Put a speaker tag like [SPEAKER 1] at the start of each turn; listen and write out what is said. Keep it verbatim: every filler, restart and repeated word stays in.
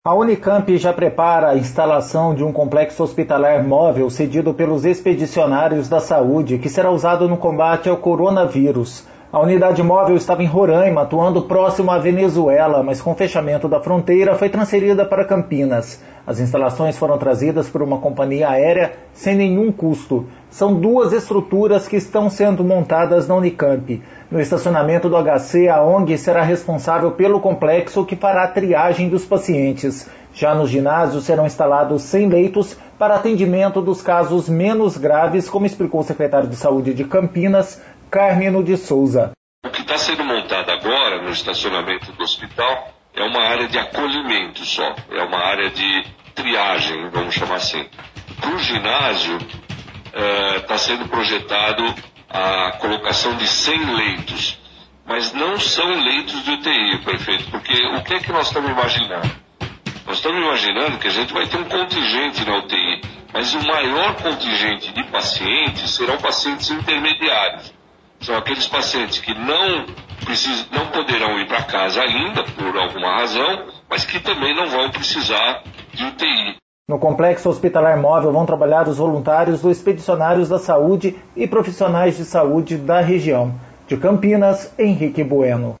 [SPEAKER 1] A Unicamp já prepara a instalação de um complexo hospitalar móvel cedido pelos expedicionários da saúde, que será usado no combate ao coronavírus. A unidade móvel estava em Roraima, atuando próximo à Venezuela, mas com o fechamento da fronteira foi transferida para Campinas. As instalações foram trazidas por uma companhia aérea sem nenhum custo. São duas estruturas que estão sendo montadas na Unicamp. No estacionamento do H C, a O N G será responsável pelo complexo que fará a triagem dos pacientes. Já no ginásio serão instalados cem leitos para atendimento dos casos menos graves, como explicou o secretário de Saúde de Campinas, Carmino de Souza.
[SPEAKER 2] O que está sendo montado agora no estacionamento do hospital é uma área de acolhimento só, é uma área de triagem, vamos chamar assim. Para o ginásio, está uh, sendo projetado a colocação de cem leitos, mas não são leitos de U T I, prefeito, porque o que é que nós estamos imaginando? Nós estamos imaginando que a gente vai ter um contingente na U T I, mas o maior contingente de pacientes serão pacientes intermediários. São aqueles pacientes que não, precisam, não poderão ir para casa ainda, por alguma razão, mas que também não vão precisar de U T I.
[SPEAKER 1] No complexo hospitalar móvel vão trabalhar os voluntários dos expedicionários da saúde e profissionais de saúde da região. De Campinas, Henrique Bueno.